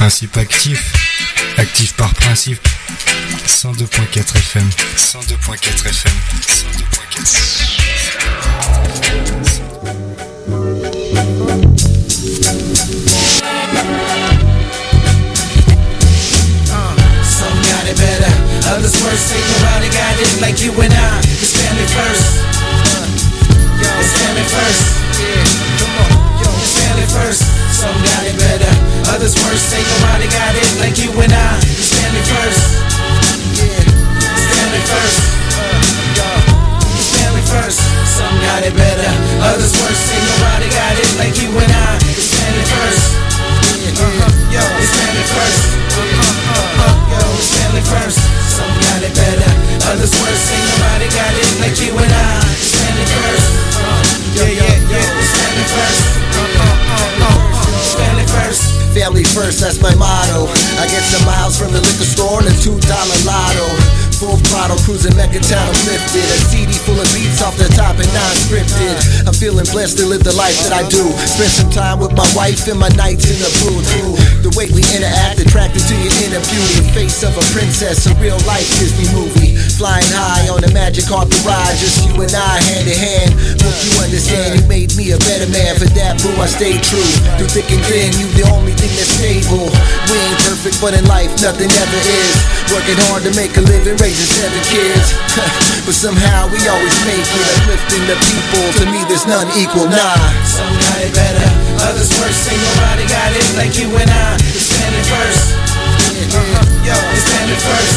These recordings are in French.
principe actif. Actif par principe. 102.4 FM. 102.4 FM. 102.4 Some got it better, others worse. Ain't nobody got it like you and I. It's family first. It's family first. Yeah, come on. It's family first. Some got it better, others worse. Ain't nobody got it like you and I. It's family first. Yeah, it's family first. It's family first. Some got it better, others worse. Ain't nobody got it like you and I. It's family first. Yo, it's family first. Yo, it's family first. Some got it better, others worse. Ain't nobody got it like you and I. It's family first. It's family first. It's family first. Family first, that's my motto. I get some miles from the liquor store and a $2 lotto. Full throttle, cruising Mecca town, I'm lifted. A CD full of beats off the top and non-scripted. I'm feeling blessed to live the life that I do. Spend some time with my wife and my nights in the booth. The way we interact, attracted to your inner beauty. Face of a princess, a real life Disney movie. Flying high on a magic carpet ride, just you and I hand in hand. Hope you understand, you made me a better man. For that, boo, I stayed true. Through thick and thin, you the only thing that's stable. We ain't perfect, but in life, nothing ever is. Working hard to make a living, raising 7 kids. But somehow we always make it. Uplifting the people, to me there's none equal, nah. Some got it better, others worse. Ain't nobody got it like you and I. It's family first. Yo, it's family first.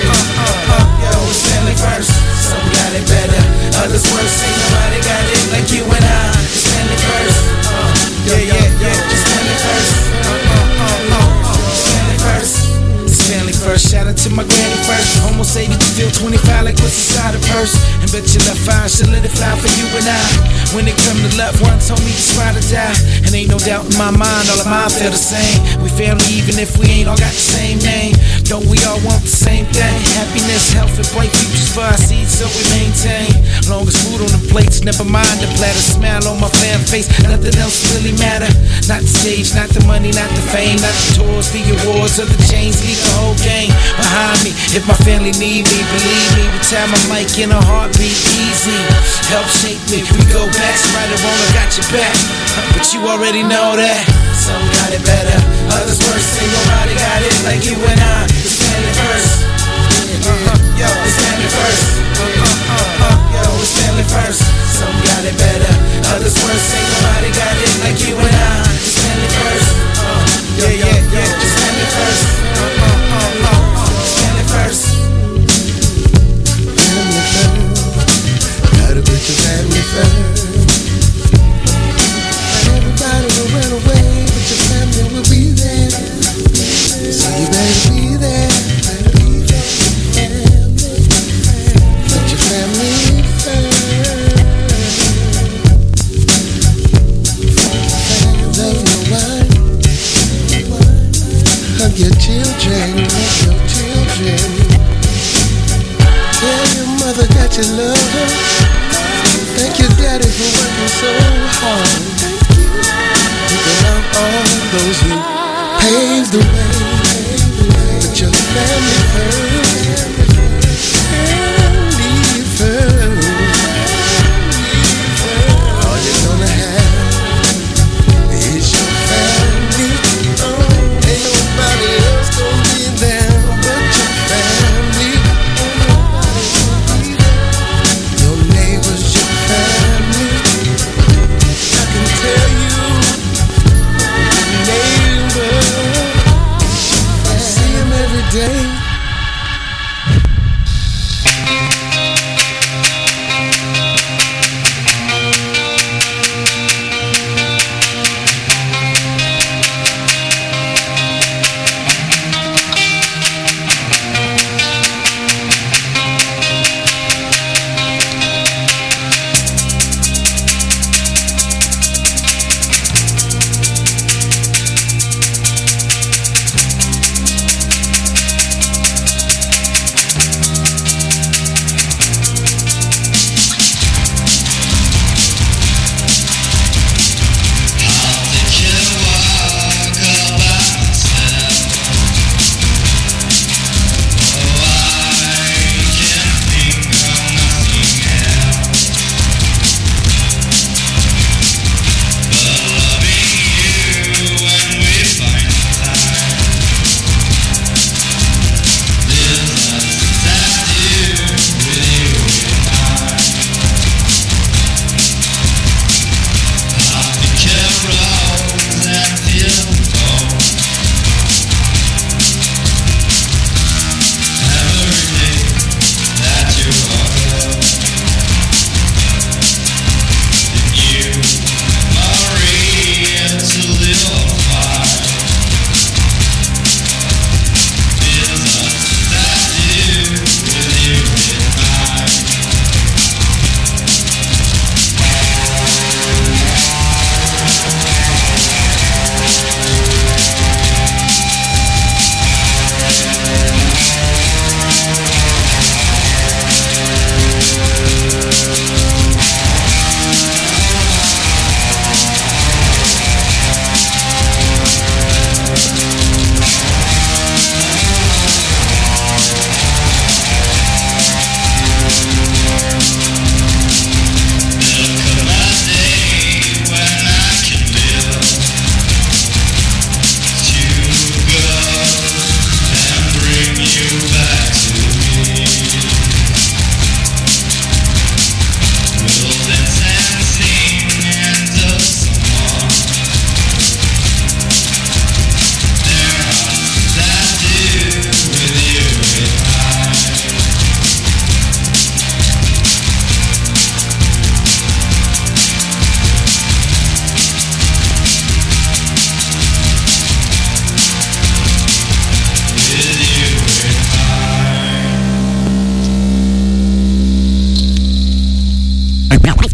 Yo, it's family first. Some got it better, others worse. Ain't nobody got it like you and I. It's family first. It's family first. It's family first. It's family first. Shout out to my granny first. Almost 80, still 25, like what's inside a purse. And bet your left eye solidify for you and I. When it come to love, one told me to try to die. And ain't no doubt in my mind, all of mine feel the same. We family even if we ain't all got the same name. Don't we all want the same thing? Happiness, health, and bright futures for our seeds, so we maintain. Long as food on the plates, never mind the platter. Smile on my fan face, nothing else really matter. Not the stage, not the money, not the fame, not the tours, the awards, or the chains. Leave the whole game behind me. If my family need me, believe me, with time I'm like in a heartbeat, easy. Help shape me, we go back, so right or wrong, I got your back. But you already know that. Some got it better, others worse. Ain't nobody got it like you and I. It's family first. Yo, it's family first. Yo, it's family first. Some got it better, others worse. Ain't nobody got it like you and I. It's family first. It's family first. It's family first. Family first, gotta put your family first. Everybody will run away, but your family will be there. So you better be there. Put your family first. Love your wife. Hug your children. Tell your mother that you love her. Thank your daddy for working so hard. Thinking of all those who paved the way. Put your family first. Family first. All you're gonna have is your family. Oh, ain't nobody else gonna be there but your family. Your neighbors, your family. I can tell you, neighbor, I see him every day.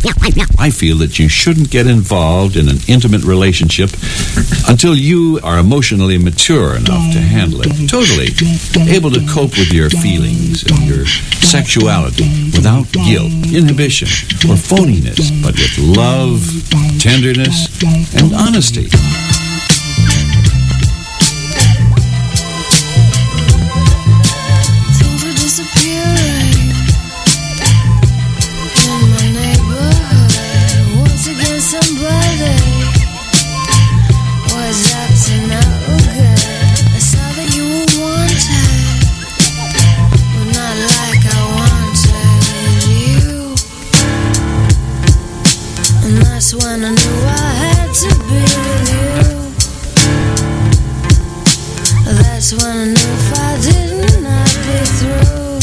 I feel that you shouldn't get involved in an intimate relationship until you are emotionally mature enough to handle it. Totally able to cope with your feelings and your sexuality without guilt, inhibition, or phoniness, but with love, tenderness, and honesty. When I knew I had to be with you, that's when I knew if I didn't, I'd be through.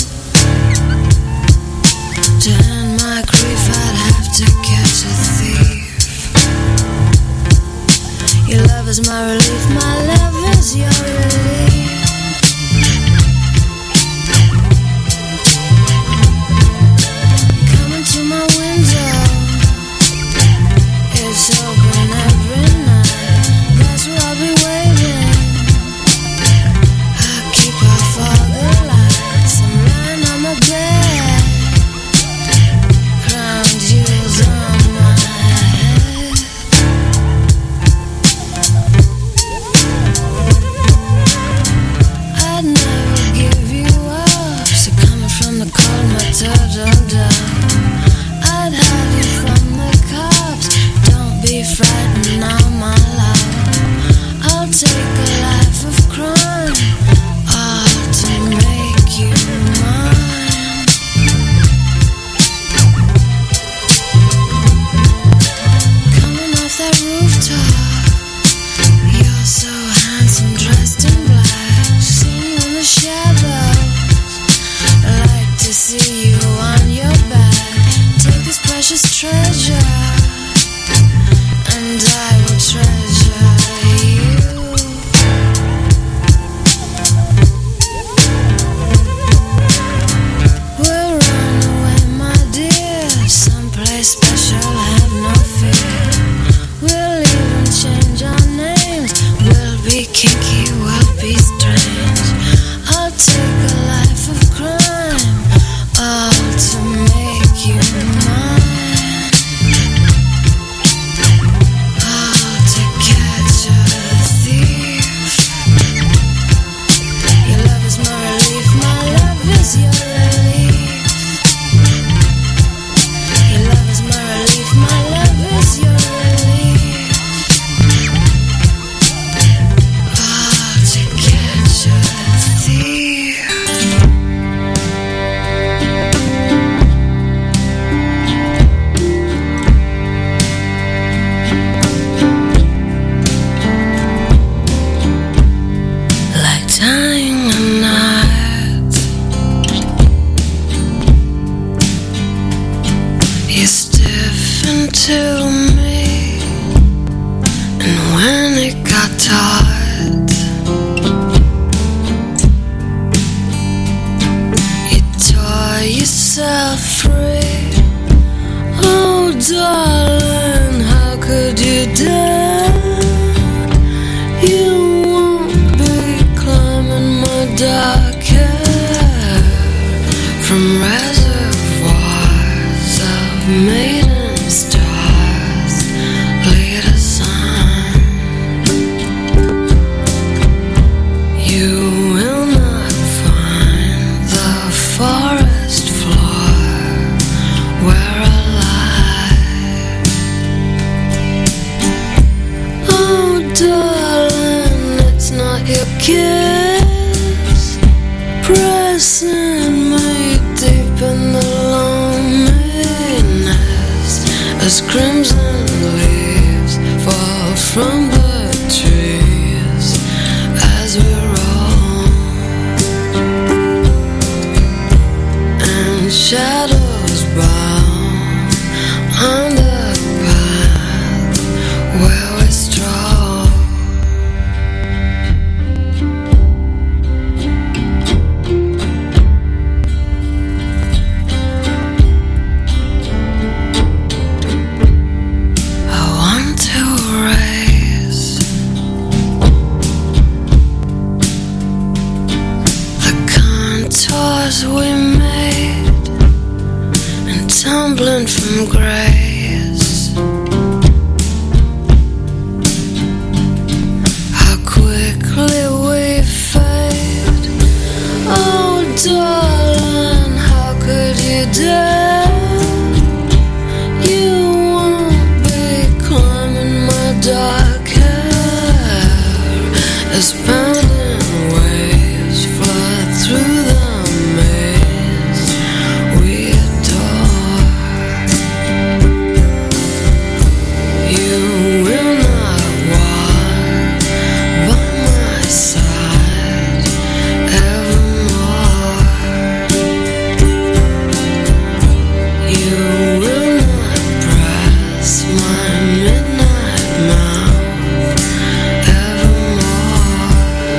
To end my grief, I'd have to catch a thief. Your love is my relief, my love is your relief. Coming to my window, it's open every night. That's where I'll be waiting. I keep off all the lights. I'm lying on my bed, crown jewels on my head. I'd never give you up. So coming from the cold, my turtle dove. I'd hide you from the cops. Be frightened now, my love. I'll take a life of crime, all to make you mine. Coming off that rooftop, you're so handsome, dressed in black. See you in the shadows, I like to see you on your back. Take this precious treasure, and I will treasure you. We'll run away, my dear, someplace special, have no fear. We'll even change our names. We'll be kinky, we'll be strange. I'll take a life of crime, all to make you mine. As crimson leaves fall from the trees, as we roll, and shadows bow on the path where we stroll. stars we made and tumbling from grace. How quickly we fade. Oh darling, how could you dare? You won't be climbing my dark hair as pounding waves flood through the maze we adore. You will not walk by my side evermore. You will not press my midnight mouth evermore.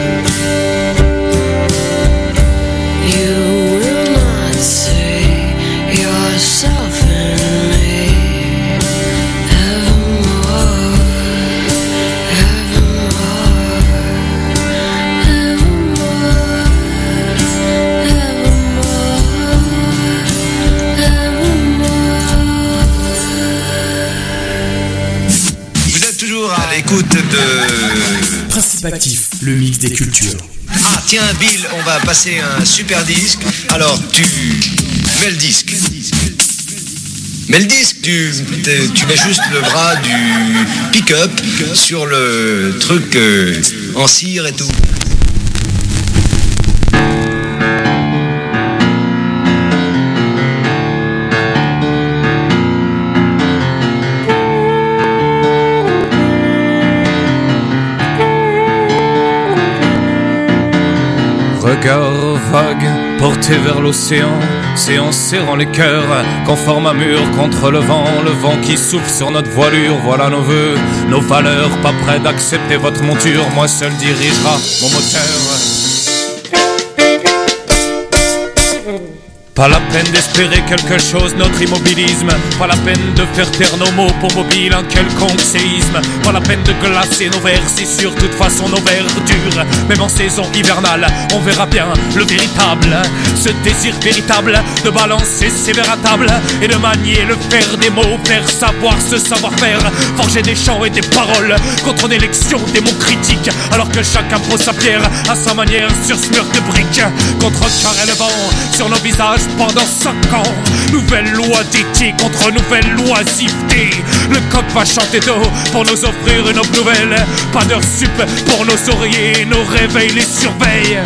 You will not see yourself in me evermore, evermore, evermore, evermore. Vous êtes toujours à l'écoute de... Principe actif, le mix des cultures. Ah tiens Bill, on va passer un super disque. Alors tu mets le disque. Mais le disque, tu mets juste le bras du pick-up sur le truc en cire et tout. Regard vague porté vers l'océan, c'est en serrant les cœurs qu'on forme un mur contre le vent qui souffle sur notre voilure. Voilà nos vœux, nos valeurs, pas près d'accepter votre monture. Moi seul dirigera mon moteur. Pas la peine d'espérer quelque chose, notre immobilisme. Pas la peine de faire taire nos mots pour mobile un quelconque séisme. Pas la peine de glacer nos vers, si sur toute façon nos vers durent. Même en saison hivernale, on verra bien le véritable. Ce désir véritable de balancer ses verres à table et de manier le faire des mots, faire savoir ce savoir-faire. Forger des chants et des paroles contre une élection des mots critiques. Alors que chacun pose sa pierre à sa manière sur ce mur de briques. Contrecarrer le vent sur nos visages pendant 5 ans. Nouvelle loi d'éthique contre nouvelle loisiveté. Le coq va chanter d'eau pour nous offrir une aube nouvelle. Pas d'heure sup pour nos oreillers, nos réveils les surveillent.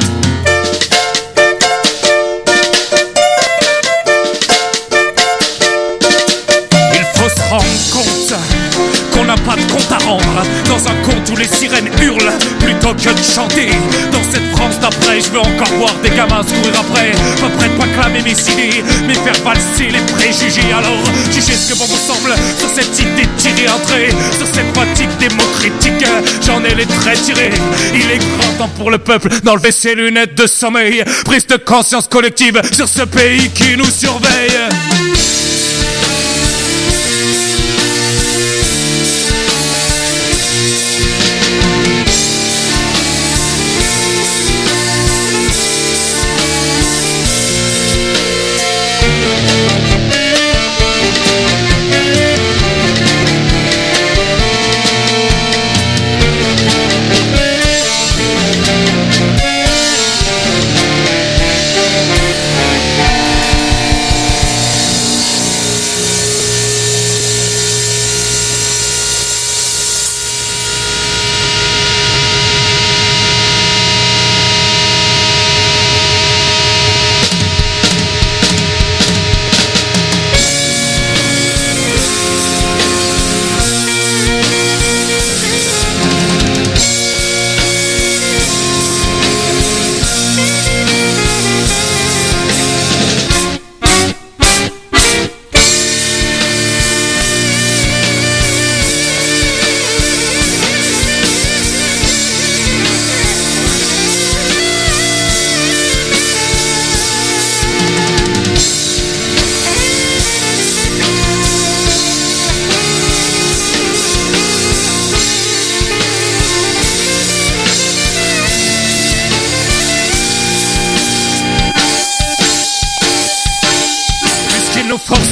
Il faut se rendre compte qu'on n'a pas de compte à rendre dans un conte où les sirènes hurlent plutôt que de chanter. Dans cette France d'après, je veux encore voir des gamins se courir après. Pas prêt de pas clamer mes idées, mais faire valser les préjugés. Alors, jugez ce que bon vous semble sur cette idée tirée un trait, sur cette fatigue démocritique. J'en ai les traits tirés. Il est grand temps pour le peuple d'enlever ses lunettes de sommeil. Prise de conscience collective sur ce pays qui nous surveille.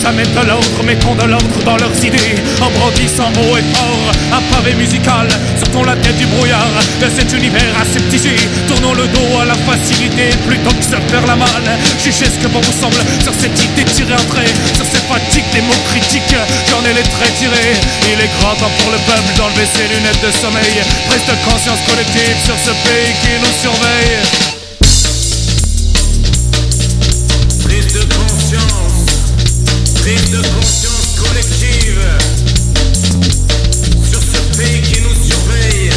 amènent de l'ordre, mettons de l'ordre dans leurs idées, en brandissant haut et fort un pavé musical. Sortons la tête du brouillard de cet univers aseptisé, tournons le dos à la facilité plutôt que se faire la malle. Jugez ce que bon vous semble sur cette idée tirée en trait, sur cette fatigue des mots critiques, j'en ai les traits tirés. Il est grand temps pour le peuple d'enlever ses lunettes de sommeil, prise de conscience collective sur ce pays qui nous surveille. Prise de conscience collective sur ce pays qui nous surveille.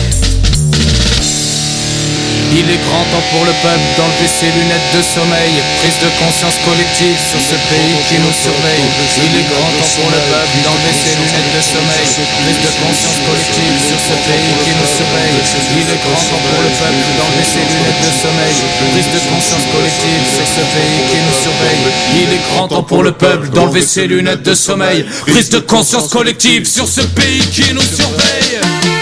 Il est grand temps pour le peuple d'enlever ses lunettes de sommeil, prise de conscience collective sur ce pays qui nous surveille. Il est grand temps pour le peuple d'enlever ses lunettes de sommeil, prise de conscience collective sur ce pays qui nous surveille. Il est grand temps pour le peuple d'enlever ses lunettes de sommeil, prise de conscience collective sur ce pays qui nous surveille. Il est grand temps pour le peuple d'enlever ses lunettes de sommeil, prise de conscience collective sur ce pays qui nous surveille.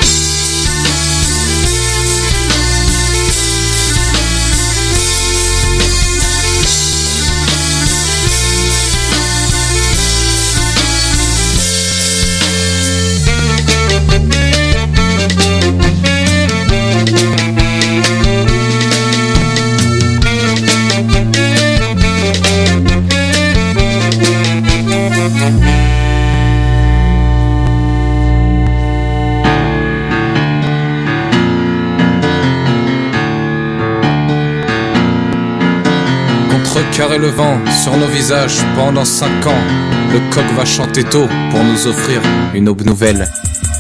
Carrer le vent sur nos visages pendant 5 ans. Le coq va chanter tôt pour nous offrir une aube nouvelle.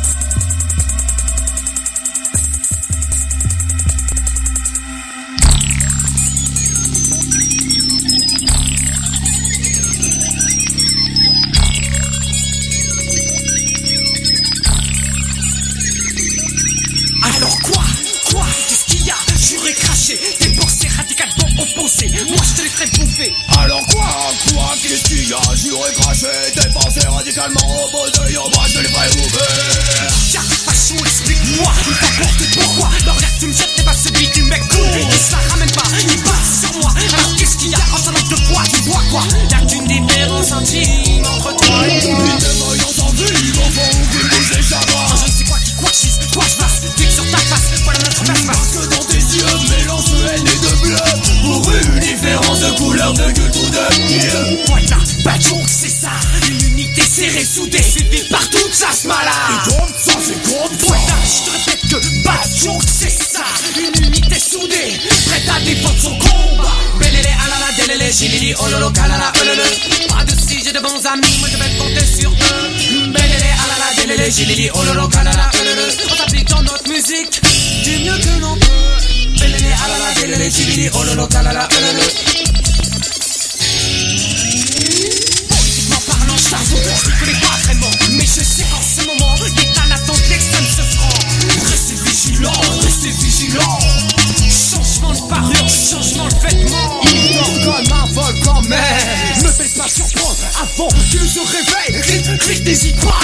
Alors quoi? Qu'est-ce qu'il y a? J'aurais craché des pensées radicalement opposées. Moi je te les ferais bouffer. Alors quoi? Qu'est-ce qu'il y a? J'aurais craché des pensées radicalement opposées. Moi je te les ferais bouffer. Tiens, façon, explique-moi. N'importe pourquoi. Le regard que tu me jettes n'est pas celui du mec cool. Et ça ramène pas, il passe sur moi. Alors qu'est-ce qu'il y a? En sorte de quoi? Tu bois quoi? Y'a qu'une différence intime entre toi et moi. Une dévoyance en vie, au fond, qui nous échappe. Je ne sais quoi qui quoi chise, quoi je passe. Clique sur ta face, voilà notre face. Parce que dans tes yeux, mélange de haine et de bleu. Pour une différence de couleur, de gueule ou de mieux. Voilà, bad joke, c'est ça. Une unité serrée, soudée, suivie par toute sa smala. Et comme ça, c'est comme ça. Voilà, je te répète que bad joke, c'est ça. Une unité soudée, prête à défendre son combat. Belélé, alala, délélé, gilili, ololo, kalala, ololo. Pas de si j'ai de bons amis, moi je vais compter sur eux. Belélé, alala, délélé, gilili, ololo, kalala, ololo. On s'applique dans notre musique du mieux que l'on peut. Belélé, alala, délélé, gilili, ololo, kalala, ololo. Politiquement parlant, je t'avoue, je ne connais pas vraiment. Mais je sais qu'en ce moment, l'État n'attend qu'extrême se franc. Restez vigilant. Changement de parure, changement de vêtements. Il dort comme un volcan, mais ne fais pas surprendre avant qu'il se réveille. Clique, n'hésite pas.